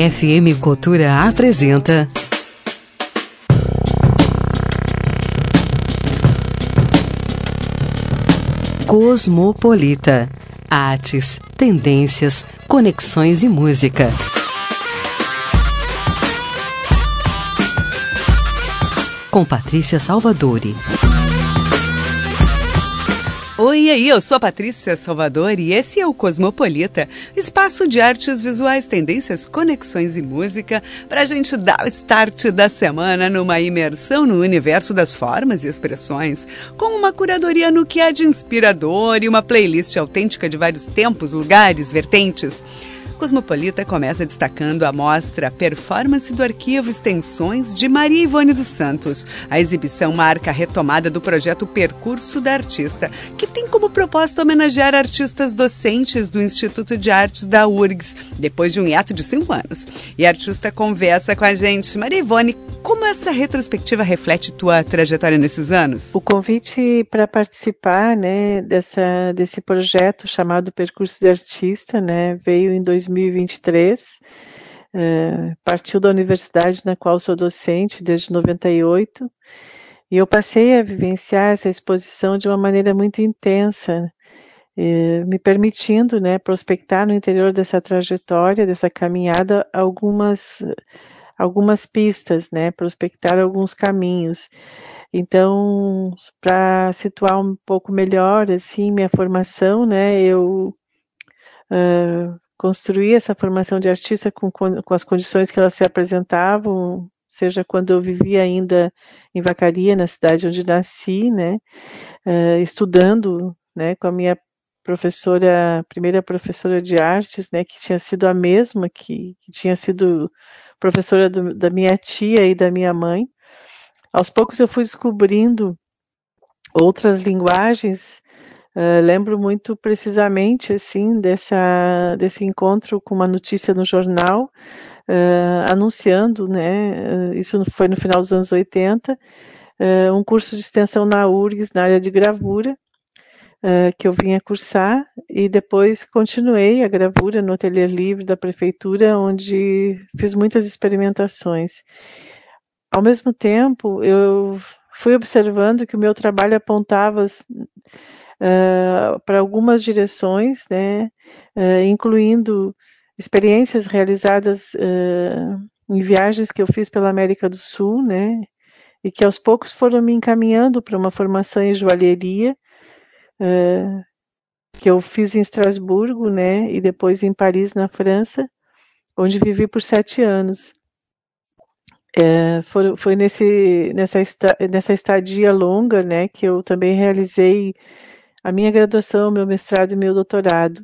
FM Cultura apresenta Cosmopolita. Artes, tendências, conexões e música. Com Patrícia Salvadori. Oi, e aí, eu sou a Patrícia Salvadori e esse é o Cosmopolita, espaço de artes visuais, tendências, conexões e música, para a gente dar o start da semana numa imersão no universo das formas e expressões, com uma curadoria no que há de inspirador e uma playlist autêntica de vários tempos, lugares, vertentes. Cosmopolita começa destacando a mostra Performance do Arquivo Extensões de Maria Ivone dos Santos. A exibição marca a retomada do projeto Percurso da Artista, que tem como propósito homenagear artistas docentes do Instituto de Artes da URGS, depois de um hiato de 5 anos. E a artista conversa com a gente. Maria Ivone, como essa retrospectiva reflete tua trajetória nesses anos? O convite para participar, desse projeto chamado Percurso de Artista, veio em 2023, partiu da universidade na qual sou docente desde 98, e eu passei a vivenciar essa exposição de uma maneira muito intensa, me permitindo prospectar no interior dessa trajetória, dessa caminhada, algumas pistas, prospectar alguns caminhos. Então, para situar um pouco melhor assim, minha formação, eu construí essa formação de artista com as condições que elas se apresentavam, seja quando eu vivia ainda em Vacaria, na cidade onde nasci, estudando com a minha primeira professora de artes, que tinha sido a mesma que tinha sido professora da minha tia e da minha mãe. Aos poucos eu fui descobrindo outras linguagens. Lembro muito precisamente assim desse encontro com uma notícia no jornal anunciando, isso foi no final dos anos 80, um curso de extensão na URGS na área de gravura, que eu vinha cursar, e depois continuei a gravura no ateliê livre da prefeitura, onde fiz muitas experimentações. Ao mesmo tempo, eu fui observando que o meu trabalho apontava para algumas direções, incluindo experiências realizadas em viagens que eu fiz pela América do Sul, e que aos poucos foram me encaminhando para uma formação em joalheria, que eu fiz em Estrasburgo, e depois em Paris, na França, onde vivi por 7 anos. Foi nessa estadia longa, que eu também realizei a minha graduação, meu mestrado e meu doutorado.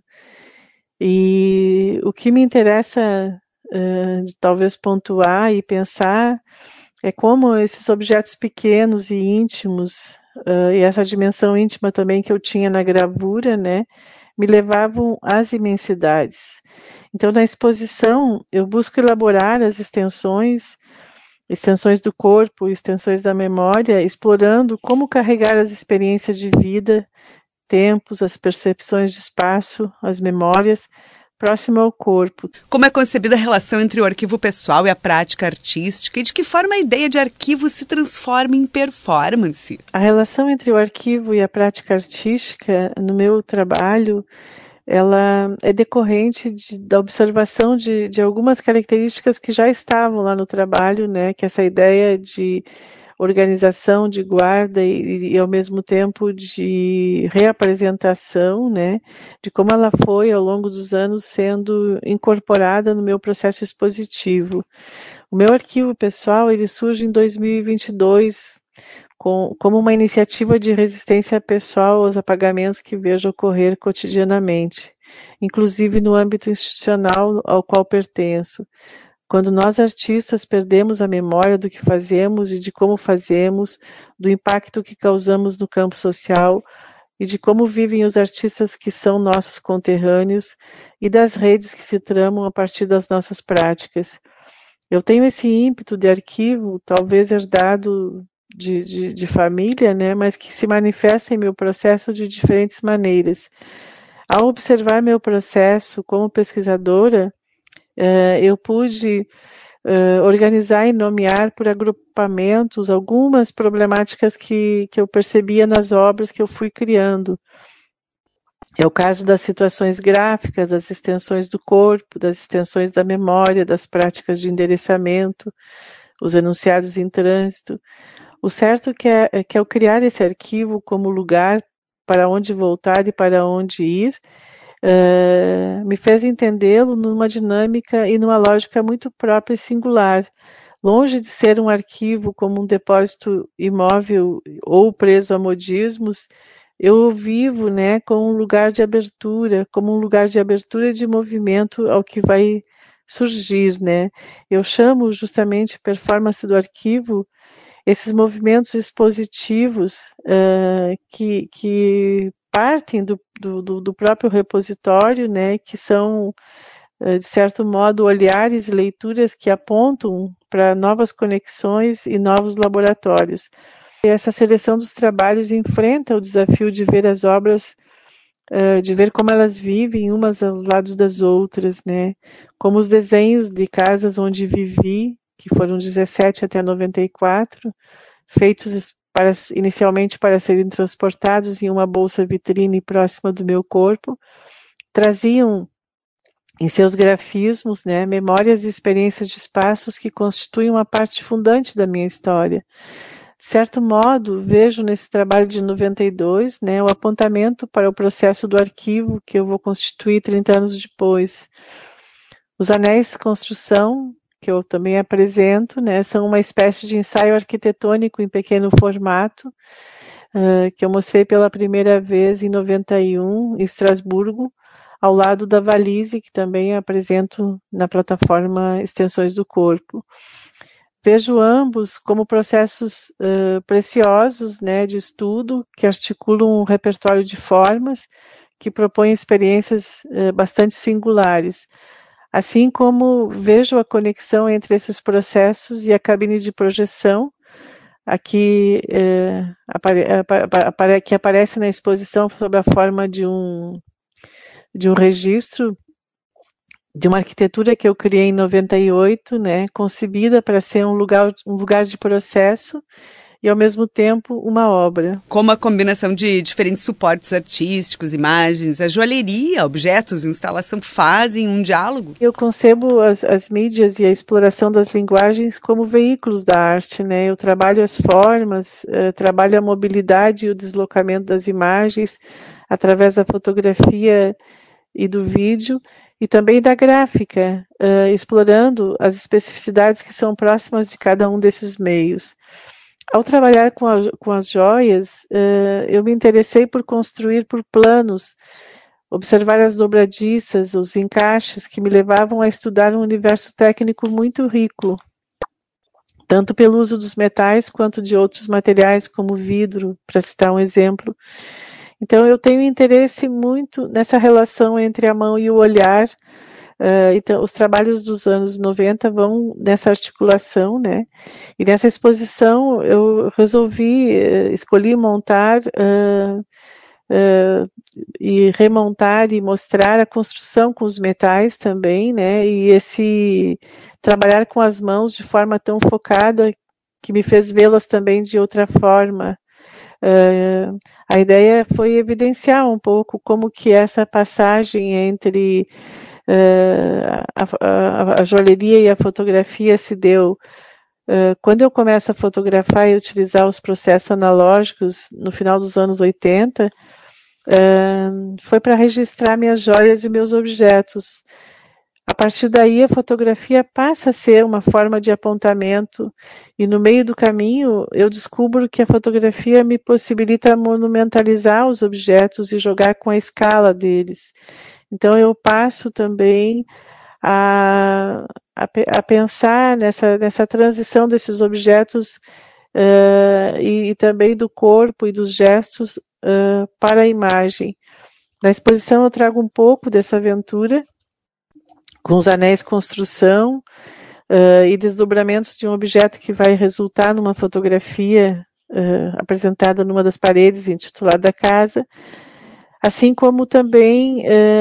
E o que me interessa de talvez pontuar e pensar é como esses objetos pequenos e íntimos, e essa dimensão íntima também que eu tinha na gravura, me levavam às imensidades. Então, na exposição, eu busco elaborar as extensões do corpo, extensões da memória, explorando como carregar as experiências de vida, tempos, as percepções de espaço, as memórias, próximo ao corpo. Como é concebida a relação entre o arquivo pessoal e a prática artística, e de que forma a ideia de arquivo se transforma em performance? A relação entre o arquivo e a prática artística, no meu trabalho, ela é decorrente da observação de algumas características que já estavam lá no trabalho, que essa ideia de organização, de guarda e ao mesmo tempo de reapresentação, de como ela foi ao longo dos anos sendo incorporada no meu processo expositivo. O meu arquivo pessoal, ele surge em 2022 como uma iniciativa de resistência pessoal aos apagamentos que vejo ocorrer cotidianamente, inclusive no âmbito institucional ao qual pertenço. Quando nós artistas perdemos a memória do que fazemos e de como fazemos, do impacto que causamos no campo social e de como vivem os artistas que são nossos conterrâneos e das redes que se tramam a partir das nossas práticas. Eu tenho esse ímpeto de arquivo, talvez herdado de família, mas que se manifesta em meu processo de diferentes maneiras. Ao observar meu processo como pesquisadora, eu pude organizar e nomear por agrupamentos algumas problemáticas que eu percebia nas obras que eu fui criando. É o caso das situações gráficas, das extensões do corpo, das extensões da memória, das práticas de endereçamento, os enunciados em trânsito. O certo é que ao criar esse arquivo como lugar para onde voltar e para onde ir, me fez entendê-lo numa dinâmica e numa lógica muito própria e singular. Longe de ser um arquivo como um depósito imóvel ou preso a modismos, eu vivo, né, como um lugar de abertura, como um lugar de abertura e de movimento ao que vai surgir, né? Eu chamo justamente performance do arquivo esses movimentos expositivos que partem do próprio repositório, né, que são, de certo modo, olhares e leituras que apontam para novas conexões e novos laboratórios. E essa seleção dos trabalhos enfrenta o desafio de ver as obras, de ver como elas vivem umas aos lados das outras, né? Como os desenhos de casas onde vivi, que foram 17 até 94, feitos inicialmente para serem transportados em uma bolsa vitrine próxima do meu corpo, traziam em seus grafismos, né, memórias e experiências de espaços que constituem uma parte fundante da minha história. De certo modo, vejo nesse trabalho de 92, né, o apontamento para o processo do arquivo que eu vou constituir 30 anos depois. Os anéis de construção, que eu também apresento, né, são uma espécie de ensaio arquitetônico em pequeno formato, que eu mostrei pela primeira vez em 91, em Estrasburgo, ao lado da Valise, que também apresento na plataforma Extensões do Corpo. Vejo ambos como processos preciosos, né, de estudo, que articulam um repertório de formas, que propõem experiências bastante singulares. Assim como vejo a conexão entre esses processos e a cabine de projeção, aqui que aparece na exposição sob a forma de um registro de uma arquitetura que eu criei em 98, né, concebida para ser um lugar de processo e, ao mesmo tempo, uma obra. Como a combinação de diferentes suportes artísticos, imagens, a joalheria, objetos, instalação fazem um diálogo? Eu concebo as mídias e a exploração das linguagens como veículos da arte, né? Eu trabalho as formas, trabalho a mobilidade e o deslocamento das imagens através da fotografia e do vídeo, e também da gráfica, explorando as especificidades que são próximas de cada um desses meios. Ao trabalhar com as joias, eu me interessei por construir por planos, observar as dobradiças, os encaixes que me levavam a estudar um universo técnico muito rico, tanto pelo uso dos metais quanto de outros materiais, como vidro, para citar um exemplo. Então, eu tenho interesse muito nessa relação entre a mão e o olhar. Então, os trabalhos dos anos 90 vão nessa articulação, né? E nessa exposição eu escolhi montar e remontar e mostrar a construção com os metais também, né? E esse trabalhar com as mãos de forma tão focada que me fez vê-las também de outra forma. A ideia foi evidenciar um pouco como que essa passagem entre a joalheria e a fotografia se deu. Quando eu começo a fotografar e utilizar os processos analógicos no final dos anos 80, foi para registrar minhas joias e meus objetos. A partir daí, a fotografia passa a ser uma forma de apontamento, e no meio do caminho eu descubro que a fotografia me possibilita monumentalizar os objetos e jogar com a escala deles. Então eu passo também a pensar nessa transição desses objetos e também do corpo e dos gestos para a imagem. Na exposição eu trago um pouco dessa aventura, com os anéis construção e desdobramentos de um objeto que vai resultar numa fotografia apresentada numa das paredes intitulada Casa, assim como também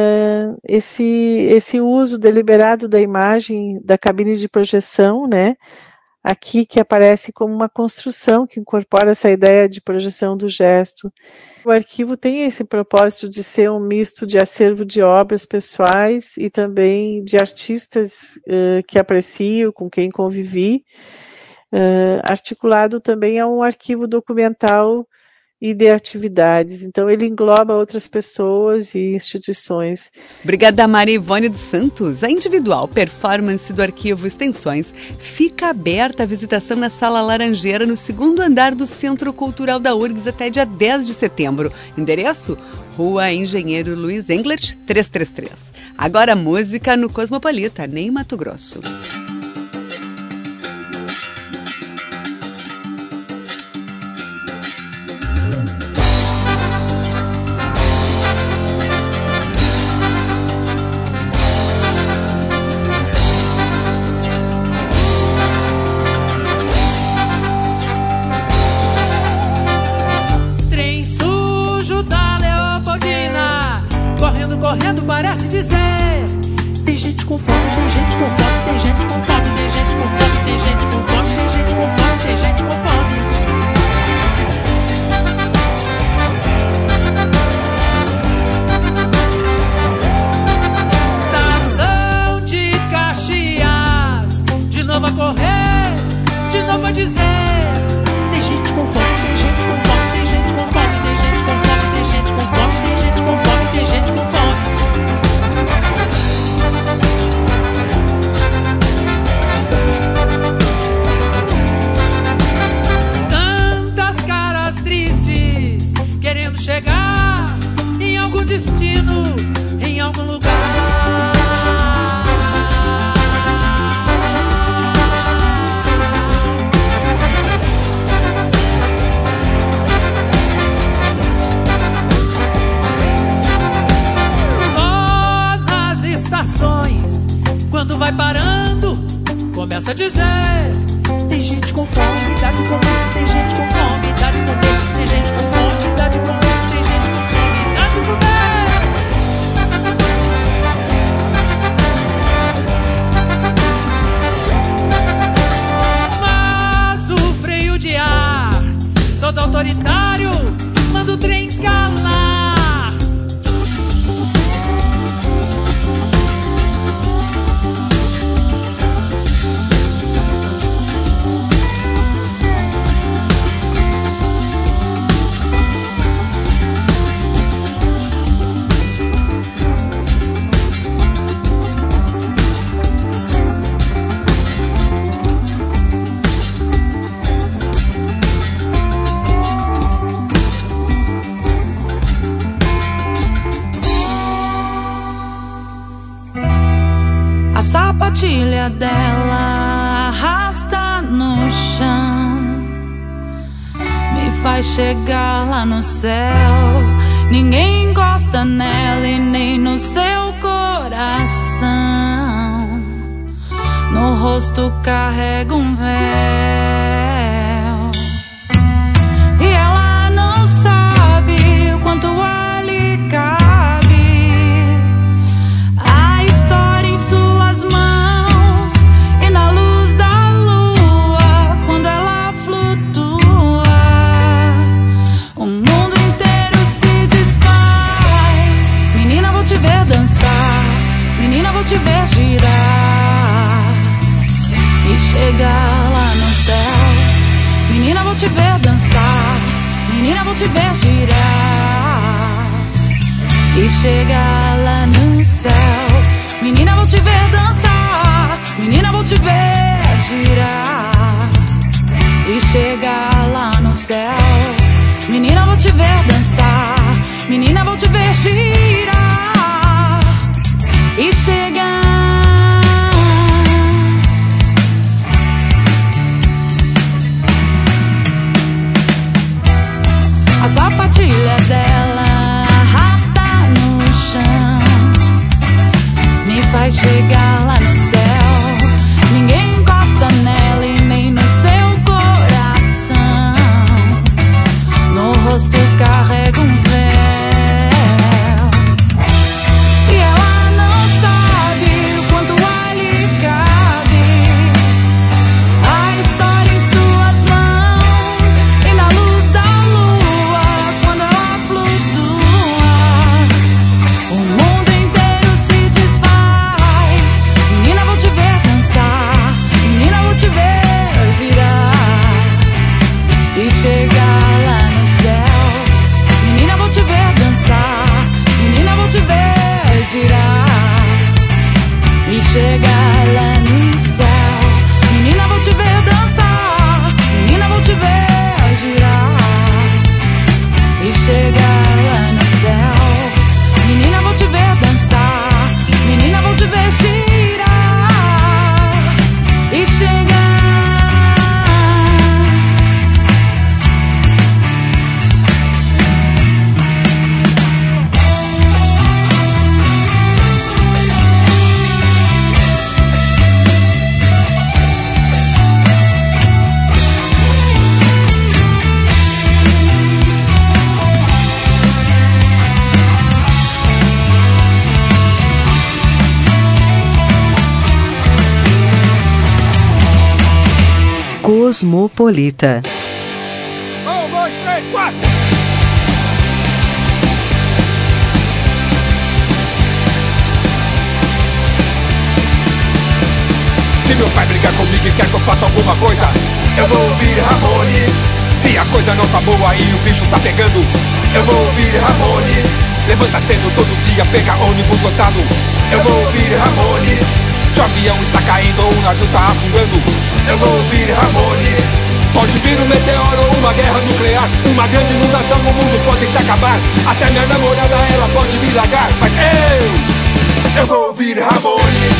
esse uso deliberado da imagem da cabine de projeção, né? Aqui que aparece como uma construção que incorpora essa ideia de projeção do gesto. O arquivo tem esse propósito de ser um misto de acervo de obras pessoais e também de artistas que aprecio, com quem convivi, articulado também a um arquivo documental e de atividades. Então ele engloba outras pessoas e instituições. Obrigada, Maria Ivone dos Santos. A individual performance do Arquivo Extensões fica aberta a visitação na Sala Laranjeira, no 2º andar do Centro Cultural da URGS, até dia 10 de setembro. Endereço: Rua Engenheiro Luiz Englert, 333. Agora música no Cosmopolita, nem Mato Grosso. Correndo parece dizer: tem gente com fome, tem gente com fome, tem gente com fome, tem gente com fome, tem gente com fome, tem gente com fome, tem gente com fome. Estação de Caxias, de novo a correr, de novo a dizer: tem gente com fome, tem gente com fome, tem gente com fome, tem gente com fome, tem gente com fome, tem gente com fome, tem gente com fome. Chegar em algum destino, em algum lugar. Só nas estações, quando vai parando, começa a dizer: tem gente com fome, dá de comer. Tem gente com fome, dá de comer. Tem gente com fome, dá de comer. Tem gente com fome, dá de comer. Mas o freio de ar, todo autoritário, manda o trem calar. A sapatilha dela arrasta no chão, me faz chegar lá no céu. Ninguém encosta nela e nem no seu coração. No rosto carrega um véu e ela não sabe o quanto ali cabe. A história em suas mãos e na luz da lua, quando ela flutua, o mundo inteiro se desfaz. Menina, vou te ver dançar, menina, vou te ver girar e chegar lá no céu. Menina, vou te ver dançar, menina, vou te ver girar e chegar lá no céu. Menina, vou te ver dançar, menina, vou te ver girar e chegar lá no céu. Menina, vou te ver dançar, menina, vou te ver girar e chegar. A sapatilha dela arrasta no chão, me faz chegar lá no céu. Ninguém encosta nela Cosmopolita. 1, 2, 3, 4. Se meu pai brigar comigo e quer que eu faça alguma coisa, eu vou ouvir Ramones. Se a coisa não tá boa e o bicho tá pegando, eu vou ouvir Ramones. Levanta cedo todo dia, pega ônibus lotado, eu vou ouvir Ramones. Se o avião está caindo ou o navio tá afundando, eu vou ouvir Ramones. Pode vir um meteoro ou uma guerra nuclear, uma grande inundação, o mundo pode se acabar. Até minha namorada, ela pode me largar, mas eu vou ouvir Ramones.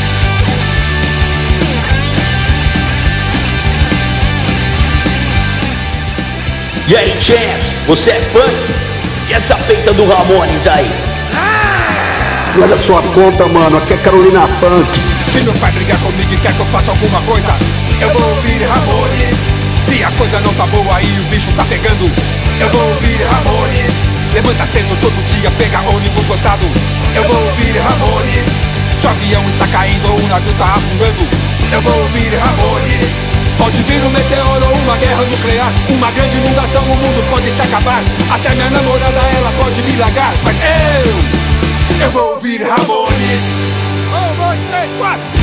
E aí, Champs, você é fã? E essa peita do Ramones aí? Olha só a conta, mano, aqui é Carolina Punk. Se meu pai brigar comigo e quer que eu faça alguma coisa, eu vou ouvir Ramones. Se a coisa não tá boa e o bicho tá pegando, eu vou ouvir Ramones. Levanta cedo todo dia, pega ônibus lotado, eu vou ouvir Ramones. Se o avião está caindo ou o navio tá afundando, eu vou ouvir Ramones. Pode vir um meteoro ou uma guerra nuclear, uma grande inundação, o mundo pode se acabar. Até minha namorada, ela pode me largar, mas eu vou ouvir Ramones. 1, 2, 3, 4.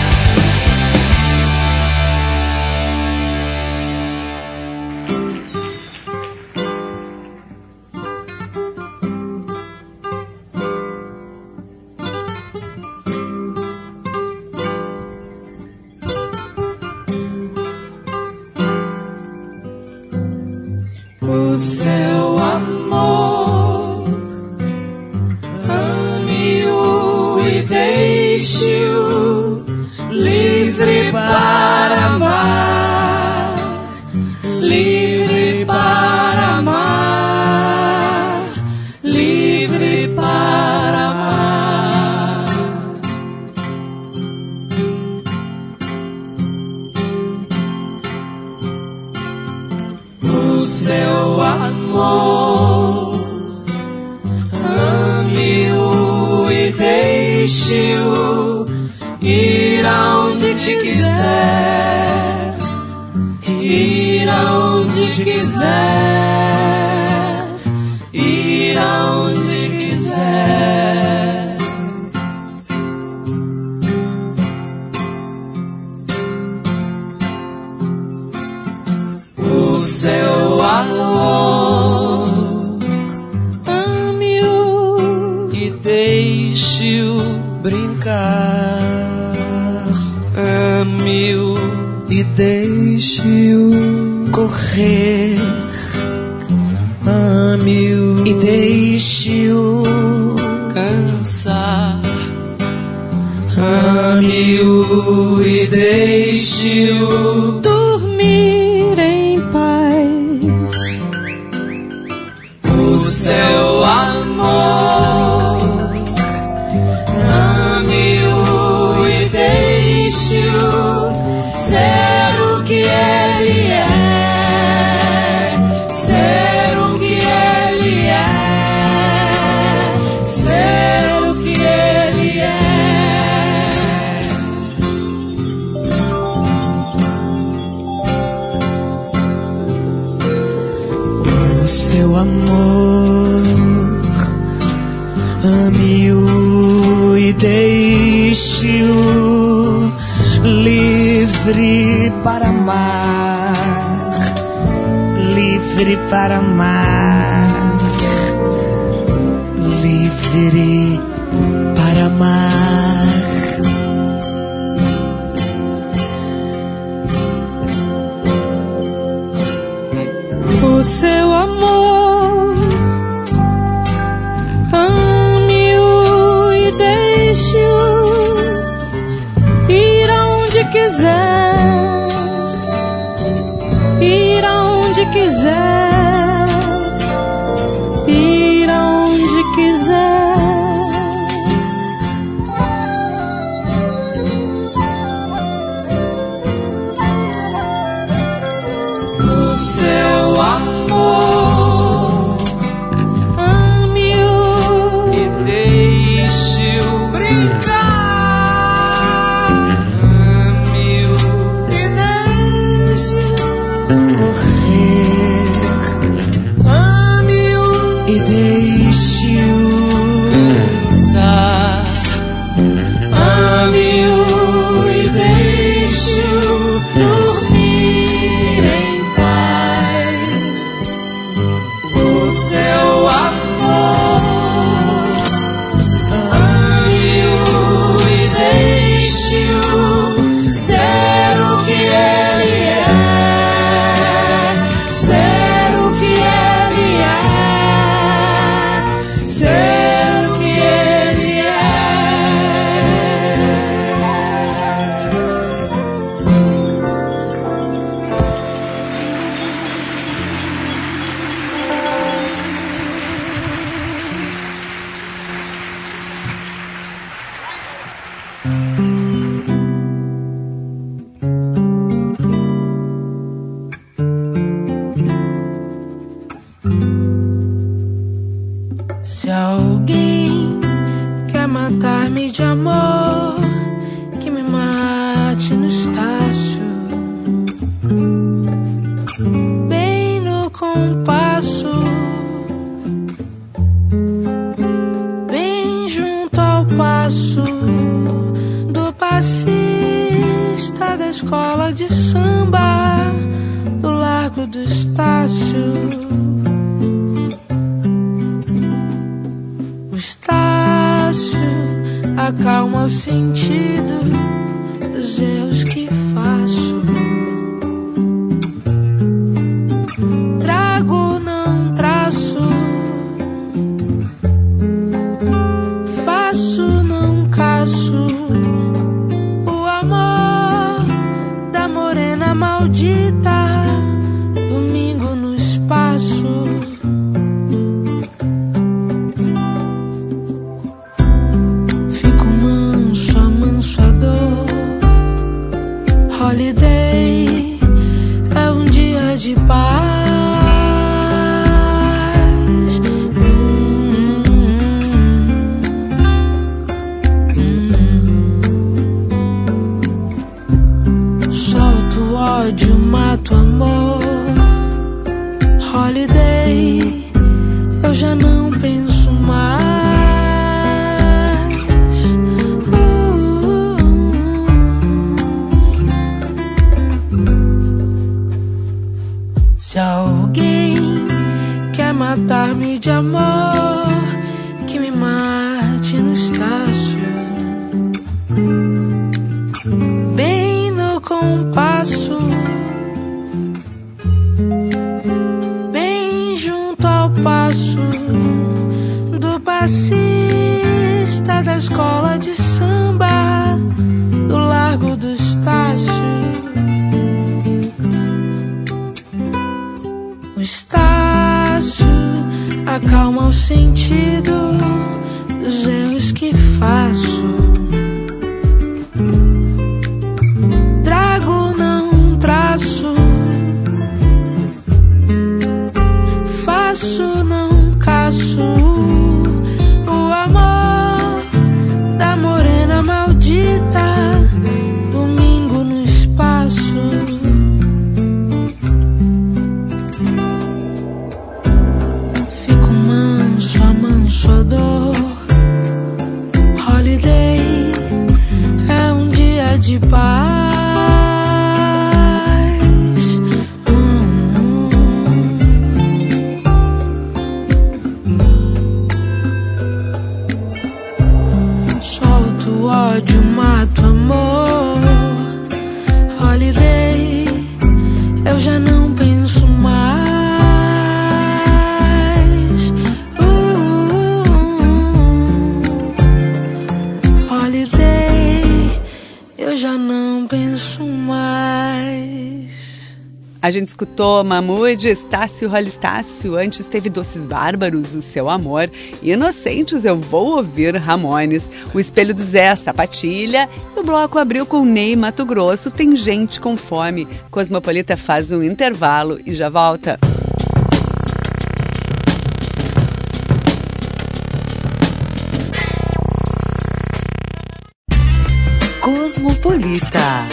O seu amor, ame-o e deixe-o livre para amar, livre para amar, livre para amar. O seu amor, ame-o e deixe-o ir aonde quiser, ir aonde quiser, ir aonde quiser. O seu amor, ame-o e deixe-o brincar, ame-o e deixe-o correr, ame-o e deixe-o cansar, ame-o e deixe-o dormir em paz. O seu amor, ame-o e deixe-o ser o que ele é, ser o que ele é, ser o que ele é. O seu amor, ame-o e deixe-o livre para amar, livre para amar, livre para amar. O seu amor, ame-o e deixe-o ir aonde quiser, ir aonde quiser, ir aonde quiser. O seu amor, de amor que me mate no estácio, bem no compasso, bem junto ao passo do passista da escola de samba do Largo do Estácio. O Estácio acalma o sentido dos erros que faço. Trago, não traço, faço, não caço. O amor da morena maldita, domingo no espaço. Fico manso, amanso a dor. Holiday é um dia de paz. Solto o ódio, mato o amor. Holiday, eu já não penso mais. Se alguém quer matar-me de amor, que me mate no Estácio, bem no compasso, bem junto ao passo do passista da escola de samba do Largo do Estácio. O Estácio acalma o sentido dos erros que faço. Trago, não traço, faço, não caço. O amor da morena maldita, domingo no espaço. Fico manso, amanso a dor. Holiday é um dia de paz. Solto o ódio, mato o amor. Holiday, eu já não penso mais. Holiday, eu já não penso mais. A gente escutou Mahmoud, Estácio, Rolly Estácio. Antes teve Doces Bárbaros, O Seu Amor. Inocentes, Eu Vou Ouvir, Ramones. O Espelho do Zé, Sapatilha. E o bloco abriu com Ney, Mato Grosso, Tem Gente com Fome. Cosmopolita faz um intervalo e já volta. Cosmopolita.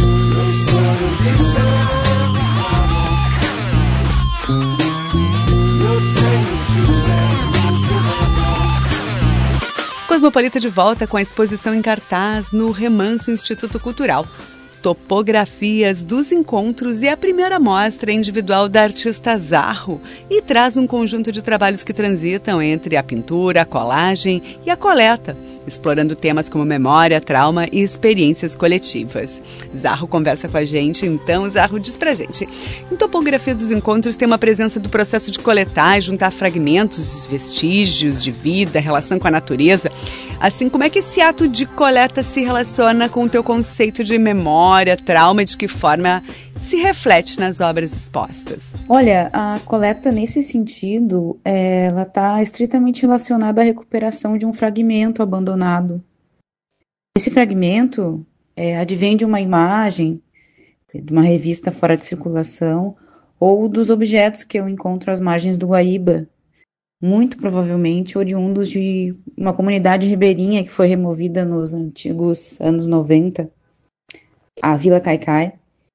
Cosmopolita de volta com a exposição em cartaz no Remanso Instituto Cultural. Topografias dos encontros e a primeira mostra individual da artista Zarro, e traz um conjunto de trabalhos que transitam entre a pintura, a colagem e a coleta, explorando temas como memória, trauma e experiências coletivas. Zarro conversa com a gente, então Zarro diz pra gente. Em Topografia dos Encontros tem uma presença do processo de coletar e juntar fragmentos, vestígios de vida, relação com a natureza. Assim, como é que esse ato de coleta se relaciona com o teu conceito de memória, trauma e de que forma se reflete nas obras expostas? Olha, a coleta nesse sentido, ela está estritamente relacionada à recuperação de um fragmento abandonado. Esse fragmento advém de uma imagem, de uma revista fora de circulação, ou dos objetos que eu encontro às margens do Guaíba, muito provavelmente oriundos de uma comunidade ribeirinha que foi removida nos antigos anos 90, a Vila Caicai.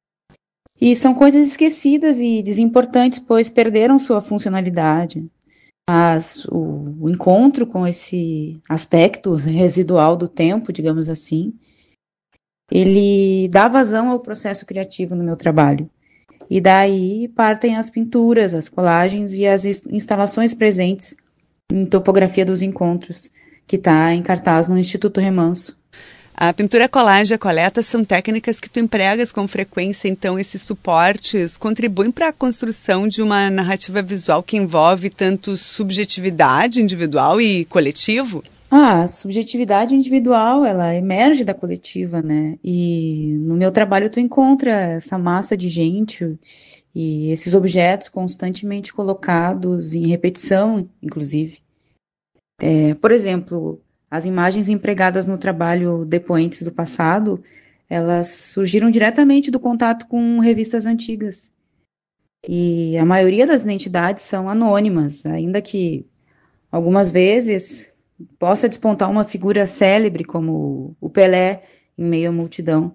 E são coisas esquecidas e desimportantes, pois perderam sua funcionalidade. Mas o encontro com esse aspecto residual do tempo, digamos assim, ele dá vazão ao processo criativo no meu trabalho. E daí partem as pinturas, as colagens e as instalações presentes em Topografia dos Encontros, que está em cartaz no Instituto Remanso. A pintura, colagem e a coleta são técnicas que tu empregas com frequência, então esses suportes contribuem para a construção de uma narrativa visual que envolve tanto subjetividade individual e coletivo? A subjetividade individual, ela emerge da coletiva, né? E no meu trabalho tu encontra essa massa de gente e esses objetos constantemente colocados em repetição, inclusive. Por exemplo, as imagens empregadas no trabalho Depoentes do Passado, elas surgiram diretamente do contato com revistas antigas. E a maioria das identidades são anônimas, ainda que algumas vezes possa despontar uma figura célebre como o Pelé em meio à multidão.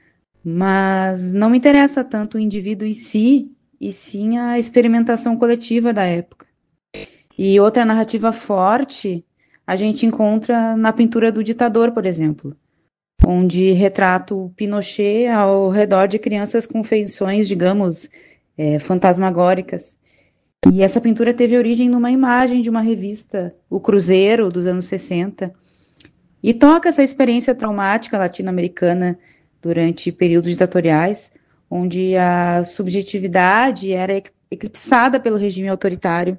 Mas não me interessa tanto o indivíduo em si, e sim a experimentação coletiva da época. E outra narrativa forte a gente encontra na pintura do Ditador, por exemplo, onde retrato Pinochet ao redor de crianças com feições, digamos, fantasmagóricas. E essa pintura teve origem numa imagem de uma revista, O Cruzeiro, dos anos 60, e toca essa experiência traumática latino-americana durante períodos ditatoriais, onde a subjetividade era eclipsada pelo regime autoritário.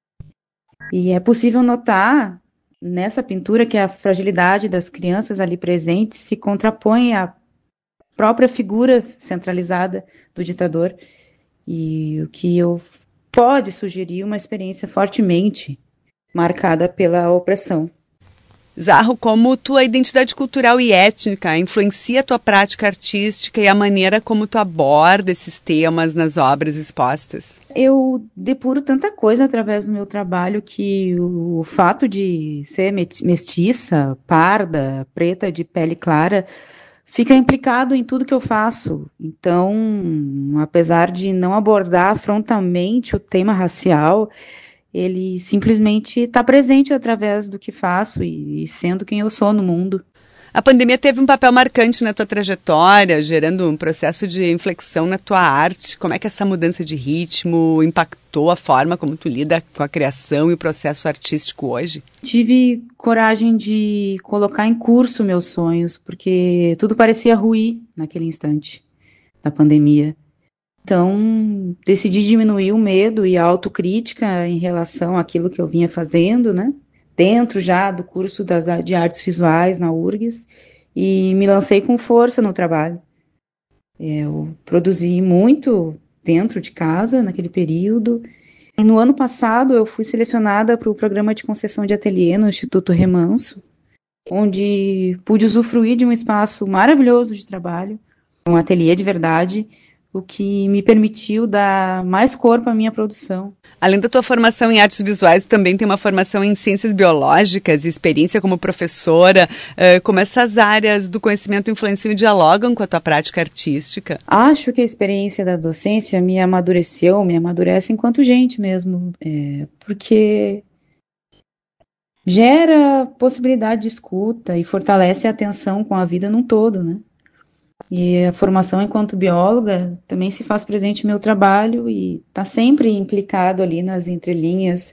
E é possível notar nessa pintura que a fragilidade das crianças ali presentes se contrapõe à própria figura centralizada do ditador, e o que pode sugerir uma experiência fortemente marcada pela opressão. Zarro, como tua identidade cultural e étnica influencia a tua prática artística e a maneira como tu aborda esses temas nas obras expostas? Eu depuro tanta coisa através do meu trabalho que o fato de ser mestiça, parda, preta, de pele clara, fica implicado em tudo que eu faço. Então, apesar de não abordar frontalmente o tema racial, ele simplesmente está presente através do que faço e sendo quem eu sou no mundo. A pandemia teve um papel marcante na tua trajetória, gerando um processo de inflexão na tua arte. Como é que essa mudança de ritmo impactou a forma como tu lida com a criação e o processo artístico hoje? Tive coragem de colocar em curso meus sonhos, porque tudo parecia ruir naquele instante da pandemia. Então, decidi diminuir o medo e a autocrítica em relação àquilo que eu vinha fazendo, né? Dentro já do curso de artes visuais na URGS, e me lancei com força no trabalho. Eu produzi muito dentro de casa naquele período. E no ano passado eu fui selecionada para o programa de concessão de ateliê no Instituto Remanso, onde pude usufruir de um espaço maravilhoso de trabalho, um ateliê de verdade, o que me permitiu dar mais corpo à minha produção. Além da tua formação em artes visuais, também tem uma formação em ciências biológicas e experiência como professora. Como essas áreas do conhecimento influenciam e dialogam com a tua prática artística? Acho que a experiência da docência me amadurece enquanto gente mesmo, porque gera possibilidade de escuta e fortalece a atenção com a vida num todo, né? E a formação enquanto bióloga também se faz presente no meu trabalho e está sempre implicado ali nas entrelinhas,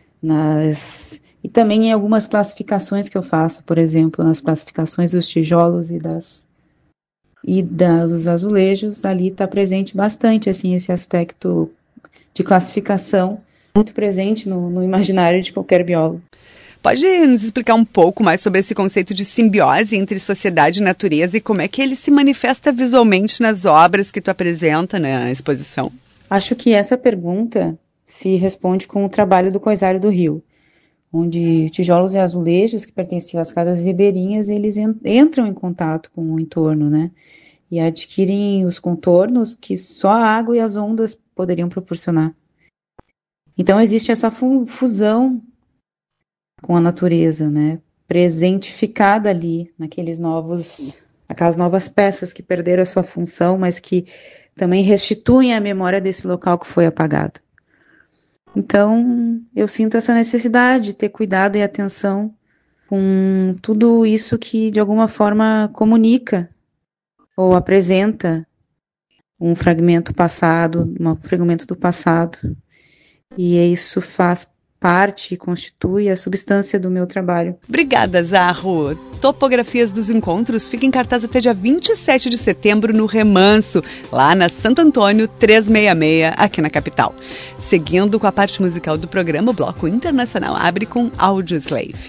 e também em algumas classificações que eu faço, por exemplo, nas classificações dos tijolos e dos azulejos, ali está presente bastante assim, esse aspecto de classificação, muito presente no imaginário de qualquer biólogo. Pode nos explicar um pouco mais sobre esse conceito de simbiose entre sociedade e natureza e como é que ele se manifesta visualmente nas obras que tu apresenta na exposição? Acho que essa pergunta se responde com o trabalho do Coisário do Rio, onde tijolos e azulejos que pertenciam às casas ribeirinhas, eles entram em contato com o entorno, né? E adquirem os contornos que só a água e as ondas poderiam proporcionar. Então existe essa fusão com a natureza, né? Presentificada ali aquelas novas peças que perderam a sua função, mas que também restituem a memória desse local que foi apagado. Então, eu sinto essa necessidade de ter cuidado e atenção com tudo isso que, de alguma forma, comunica ou apresenta um fragmento do passado. E isso faz parte e constitui a substância do meu trabalho. Obrigada, Zarro. Topografias dos Encontros fica em cartaz até dia 27 de setembro no Remanso, lá na Santo Antônio 366, aqui na capital. Seguindo com a parte musical do programa, o Bloco Internacional abre com Audioslave.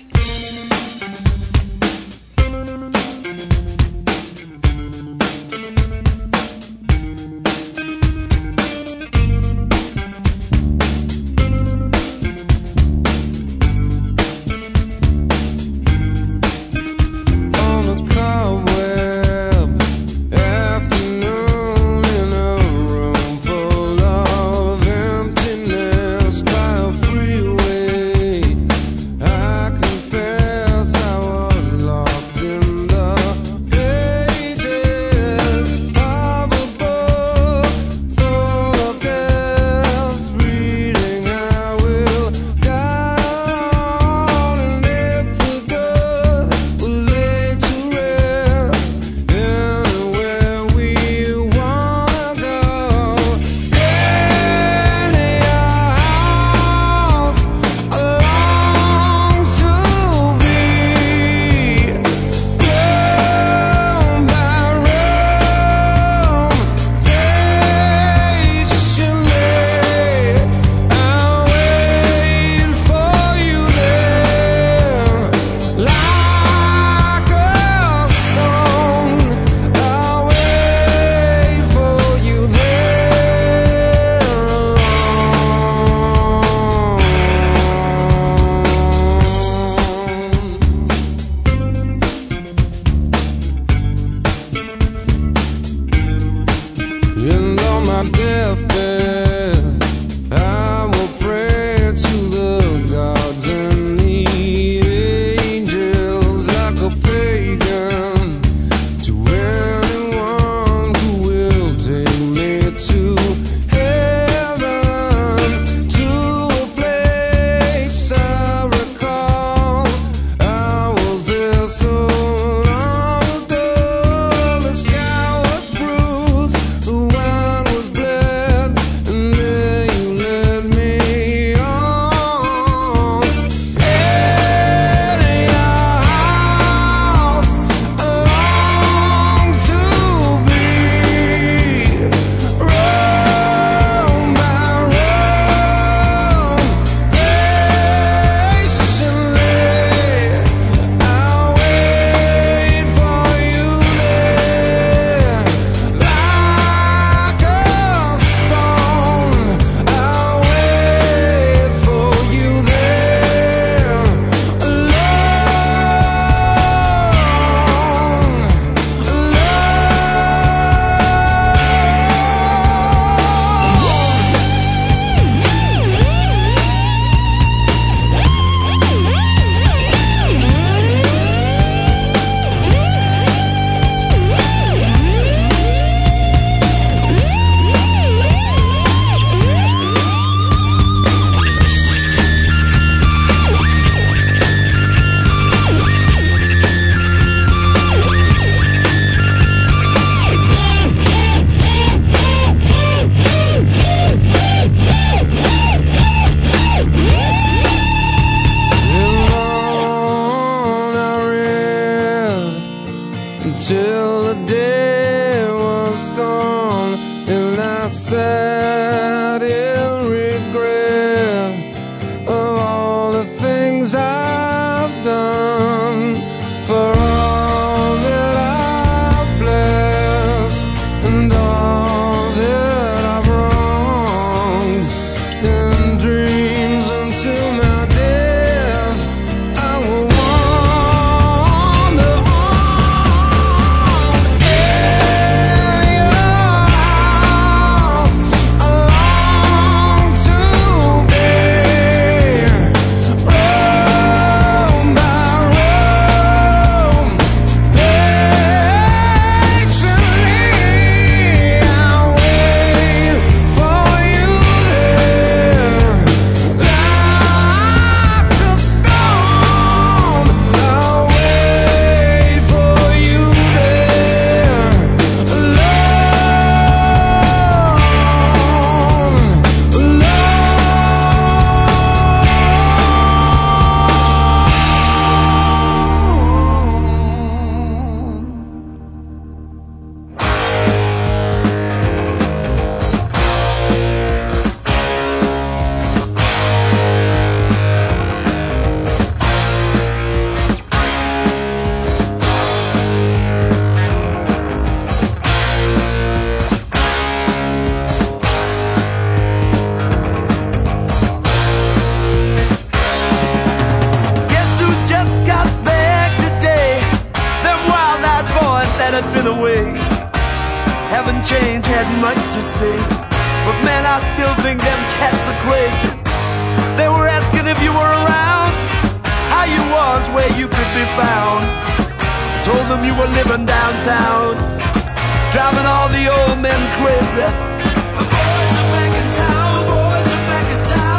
change, hadn't much to say. But man, I still think them cats are crazy. They were asking if you were around, how you was, where you could be found. Told them you were living downtown, driving all the old men crazy. The boys are back in town, the boys are back in town.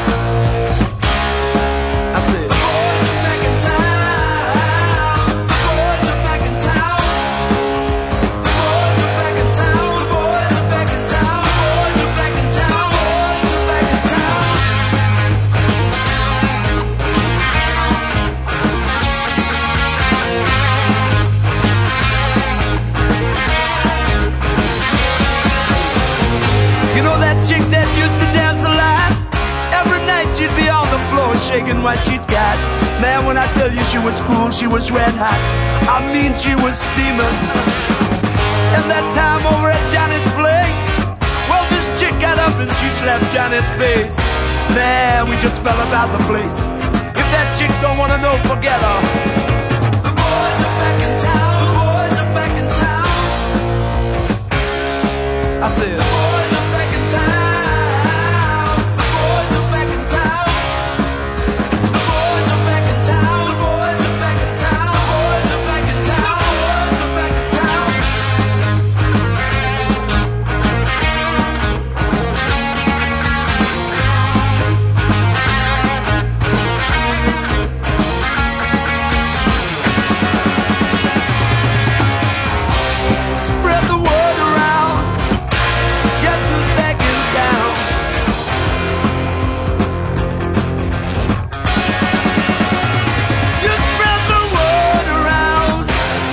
I said, the boys are back in town, the boys are back in town. The boys are back in town, the boys are back in town, the boys are back in town, the boys are back in town. You know that chick that used to dance a lot? Every night she'd be on the floor shaking what she'd got. Man, when I tell you she was cool, she was red hot. I mean, she was steaming. And that time over at Johnny's place, well, this chick got up and she slapped Johnny's face. Man, we just fell about the place. If that chick don't wanna know, forget her. The boys are back in town, the boys are back in town. I said, the boys are back in town, the boys are back in town. The boys are back in town, the boys are back in town, the boys are back in town, the boys are back in town. Spread the word around. Guess who's back in town? You spread the word around.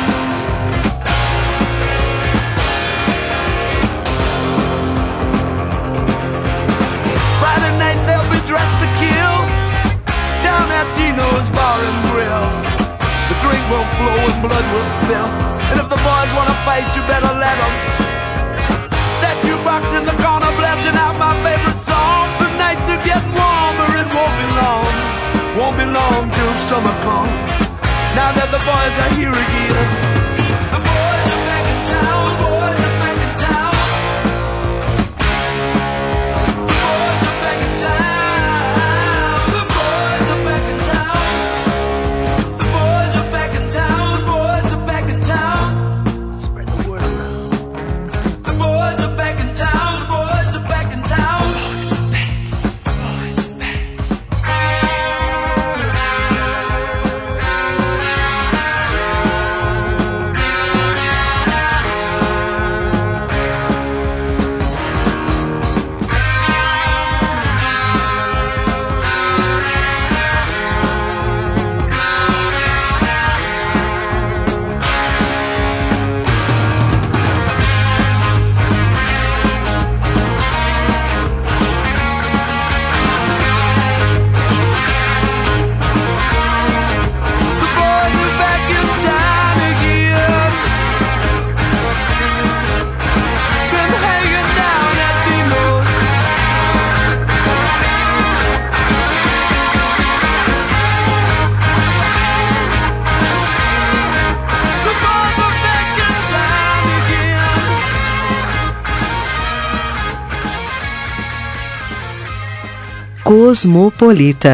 Friday night they'll be dressed to kill down at Dino's Bar and Grill. The drink will flow and blood will spill. And if the boys wanna fight, you better let them. That jukebox in the corner blasting out my favorite song. The nights are getting warmer, it won't be long. Won't be long till summer comes. Now that the boys are here again. The boys are back in town, the boys are back in town. The boys are back in town, the boys are back in town. The boys are back in town, the boys are back in town. Spread the word around. The boys are back in town, the boys are back in town. The boys are back, the boys are back in town again. Been hanging down at Dino's. The boys are back in town again. Cosmopolita.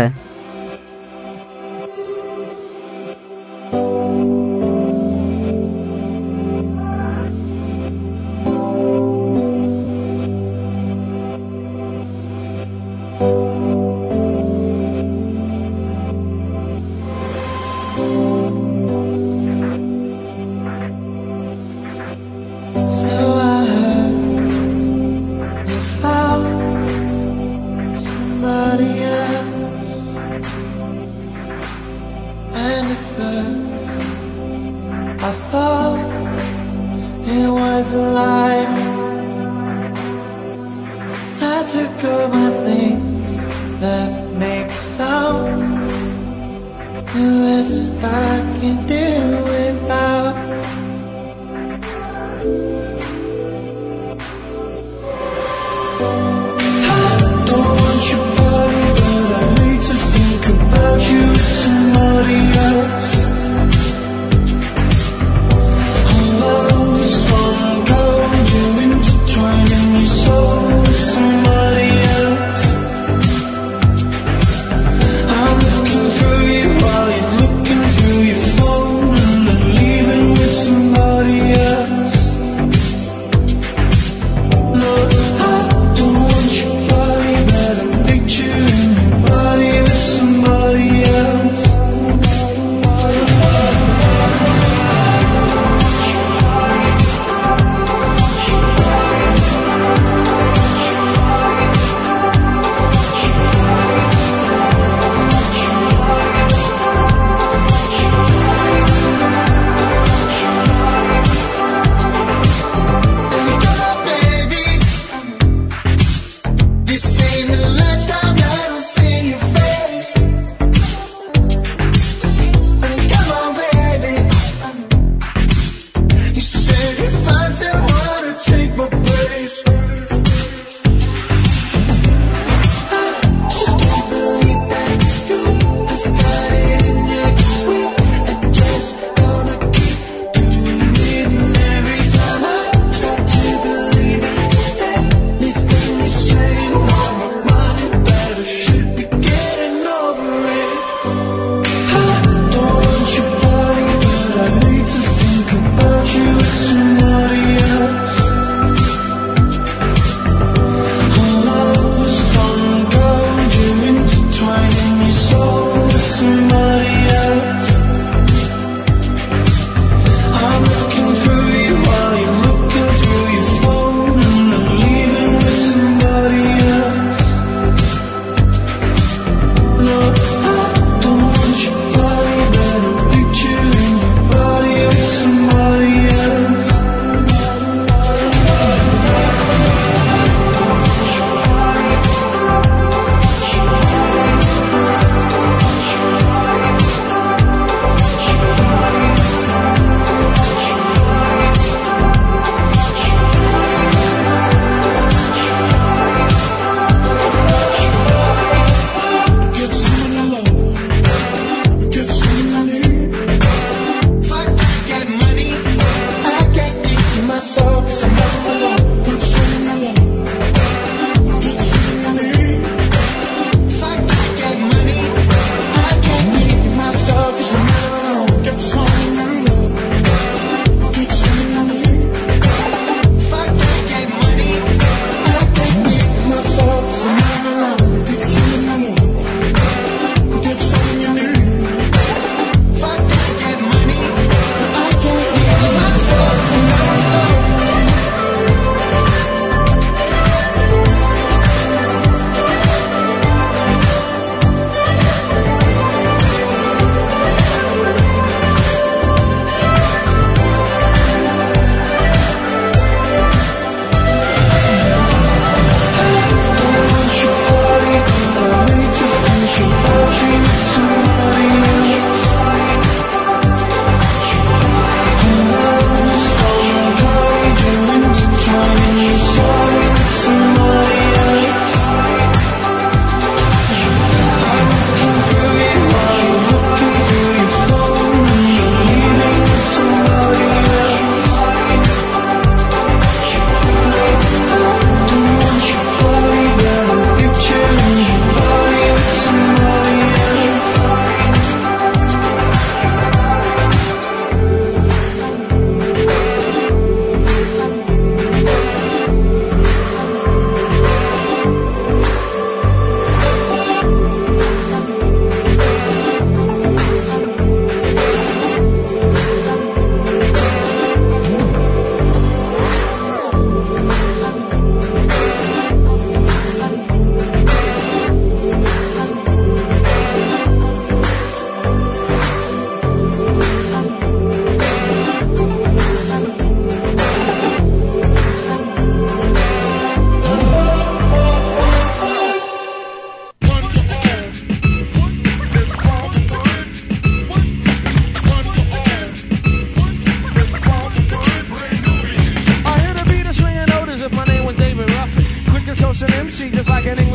So I heard you found somebody else, and at first I thought it was a lie. I took all my things that make a sound. The rest I can do without. I don't want your body, but I hate to think about you with somebody else. Our love is gone, you and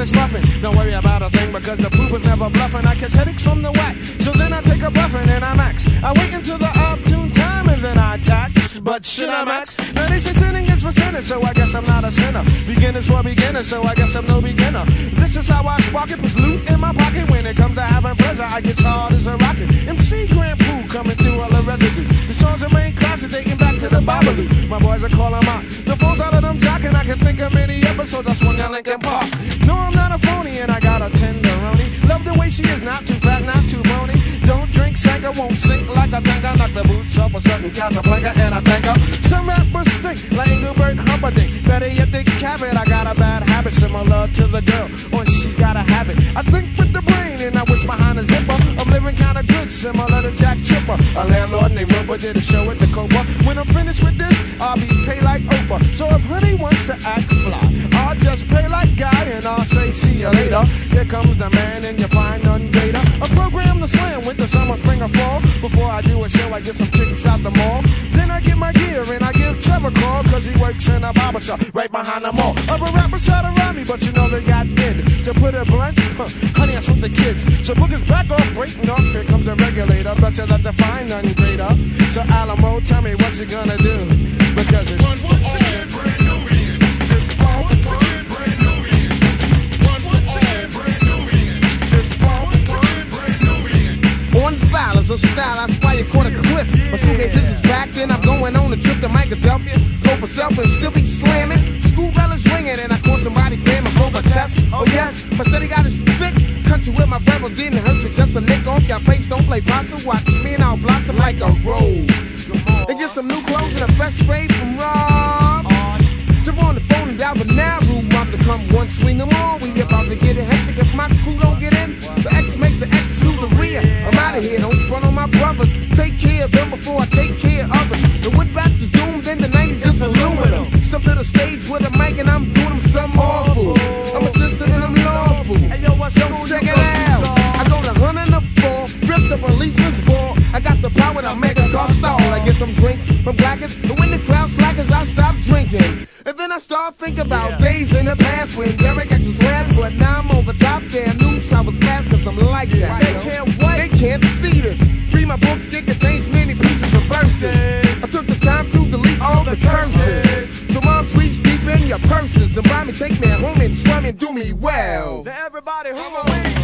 is puffing. Don't worry about a thing because the poop is never bluffing. I catch headaches from the whack, so then I take a buffin' and I max. I wait until the opportune time and then I tax. But should I max? Now they say sinning is for sinners, so I guess I'm not a sinner. Beginners for beginners, so I guess I'm no beginner. This is how I spark it, puts loot in my pocket. When it comes to having pleasure, I get hard as a rocket. MC Grand Poo coming through all the residue. The songs remain classic, dating back to the Babalu. My boys are calling out. The phones all of them jocking. I can think of many episodes I swung down Lincoln Park. No, I'm not a phony and I got a tenderoni. Love the way she is, not too fat, not too bony. Don't drink, sank, I won't sink like a tank. I knock the boots off a certain Casablanca and I thank her. Some rappers stink like Engelbert Humperdinck. Better yet, they cap it. I got a bad habit similar to the girl. Or she's gotta have it. I think with the brain and I wish behind a zipper. I'm living kinda good, similar to Jack Tripper. A landlord named Ripper did a show at the Copa. When I'm finished with this, I'll be paid like Oprah. So if honey wants to act fly, I'll just play like Guy and I'll say see you later. Here comes the man and you find none greater. I program the slam winter, summer, spring or fall. Before I do a show, I get some chicks out the mall. Then I get my gear and I give Trevor a call, cause he works in a barber shop right behind the mall. Other rappers try to rhyme me, but you know they got bid. To put it blunt, honey, that's with the kids. So book his back off, breaking off, here comes a regulator. Bet you that you find none greater. So Alamo, tell me what you gonna do. Because it's one brand new in. It's one brand new in. One brand new in. It's one brand new in. On file is a style, that's why you caught a clip. My suitcase is back, then I'm going on a trip to Philadelphia. Go for self and still be slamming. School bell is ringing and I caught somebody cramming for a test. Oh yes, my city got his thick. Country with my rebel didn't hurt you, just a lick off your face. Don't play boxer, watch me and I'll blossom like a rose. And get some new clothes and a fresh spray from Rob. Jump on the phone and dial the now room. I'm to come one swing them all. We about to get it hectic if my crew don't get in. The X makes the X to the rear. I'm out of here, don't front on my brothers. Take care of them before I take care of others. The woodbats is doomed in the 90s, it's aluminum. Step to the stage with a mic and I'm doing them something awful. I'm a sister and I'm lawful. So check it out. I go to 104, rip the policeman's ball. I got the power to make a car stall. I get some drinks from blackers, but when the crowd slackers, I stop drinking. And then I start thinking about days in the past when Derek X was last. But now I'm on the top, damn news I was cast, cause I'm like that. They can't wait, they can't see this. Read my book, it contains many pieces of verses. I took the time to delete all the curses. So moms reach deep in your purses and buy me, take me home and try me and do me well. Now everybody home away.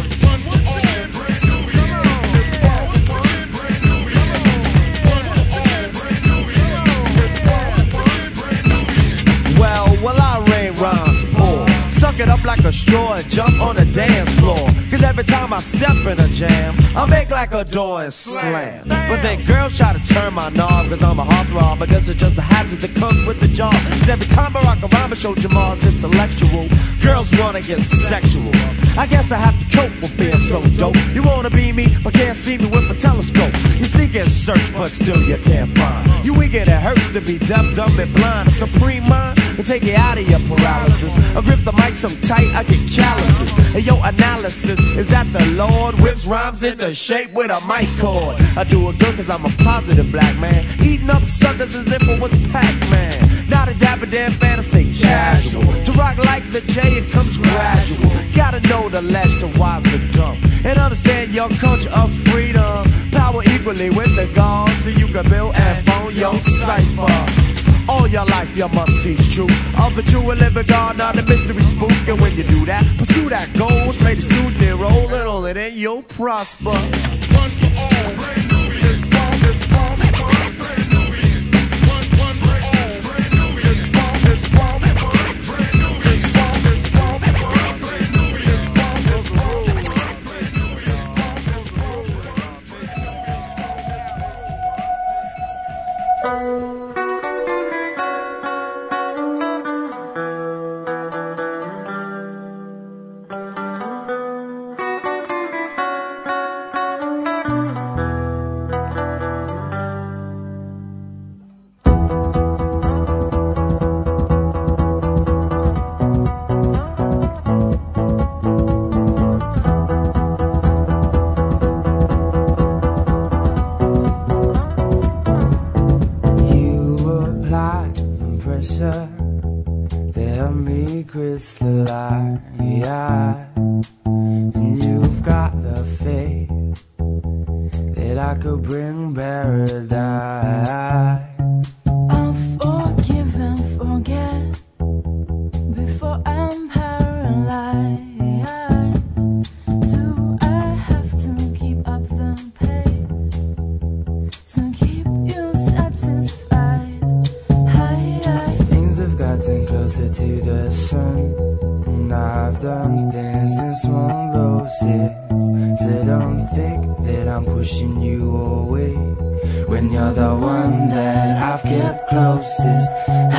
Well, I rain rhymes poor. Suck it up like a straw and jump on the dance floor. Cause every time I step in a jam, I make like a door and slam. But then girls try to turn my knob, cause I'm a heartthrob. I guess it's just a hazard that comes with the job. Cause every time Barack Obama showed Jamal's intellectual, girls wanna get sexual. I guess I have to cope with being so dope. You wanna be me, but can't see me with a telescope. You seek and search, but still you can't find. You weak and it hurts to be deaf, dumb and blind. A supreme mind will take you out of your paralysis. I grip the mic so tight I get calluses. And your analysis is that the Lord whips rhymes into shape with a mic cord. I do it good cause I'm a positive black man, eating up suckers as if it was Pac-Man. Not a dapper damn fan, I stay casual. To rock like the J, it comes gradual. Gotta know the ledge to wise the dumb, and understand your culture of freedom. Power equally with the gods, so you can build and phone your cipher. All your life you must teach truth of the true and living God, not a mystery spook. And when you do that, pursue that goal, play the student and roll, and only then you'll prosper. One for all, brand new is bomb, is bomb, is bomb, brand new is. One for all, brand new is bomb, is bomb, is bomb, brand new is bomb, is bomb, is bomb, brand new is bomb, is bomb, is bomb, brand new is bomb, is bomb. Tell me crystalline, yeah. I'll forgive and forget before I'm paralyzed. Do I have to keep up the pace to keep you satisfied? Things have gotten closer to the sun, and I've done things in small doses. So don't think that I'm pushing you away when you're the one that I've kept closest.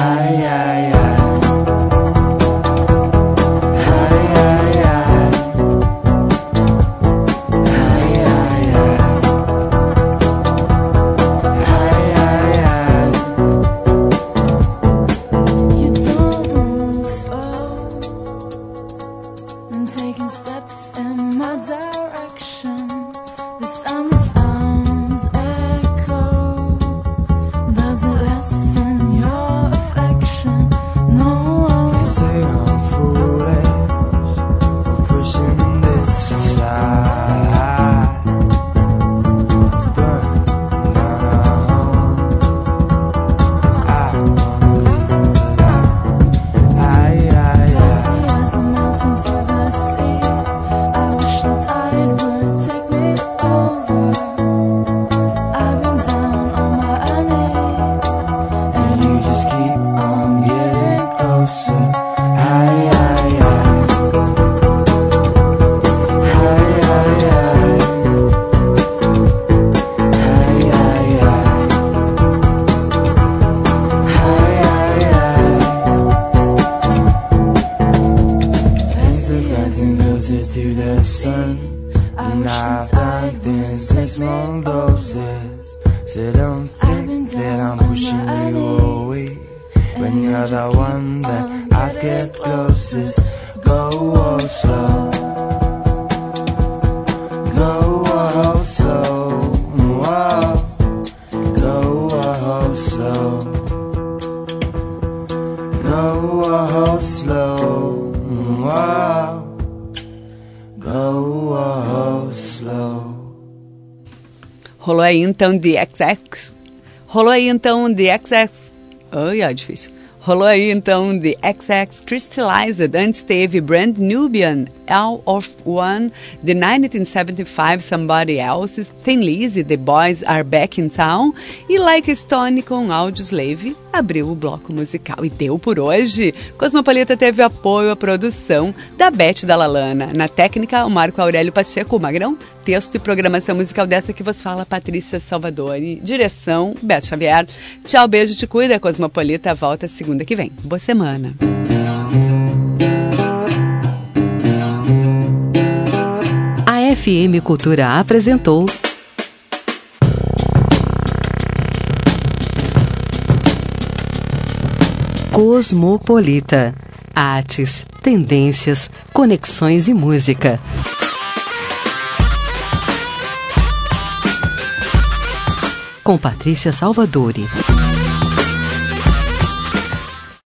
You don't move slow and taking steps in my direction. The sounds echo. Does it lessen your affection? No. They say I'm foolish for pushing this aside, burn down our home. I won't leave Pussy as a mountain to the sea. I wish the tide would take me over. I've been down on my knees, and you just keep on getting closer. Things have gotten closer to the sun, and I've done things in small doses. So don't think that I'm pushing you away when you're the one that I've kept closest. Go slow, go slow, whoa. Go slow, go slow, whoa. Go slow. Rolou aí então The XX. Rolou aí então The XX. Ai, é difícil. Rolou aí então The XX Crystallized. Antes teve Brand Nubian, All of One, The 1975 Somebody Else, Thin Lizzy, The Boys Are Back in Town e Like a Stone com Audioslave abriu o bloco musical. E deu por hoje. Cosmopolita teve apoio à produção da Beth Dalalana. Na técnica, o Marco Aurélio Pacheco, o Magrão. Texto e programação musical dessa que vos fala, Patrícia Salvadori. Direção, Beto Xavier. Tchau, beijo, te cuida. Cosmopolita volta segunda que vem. Boa semana. A FM Cultura apresentou Cosmopolita. Artes, tendências, conexões e música. Com Patrícia Salvadori.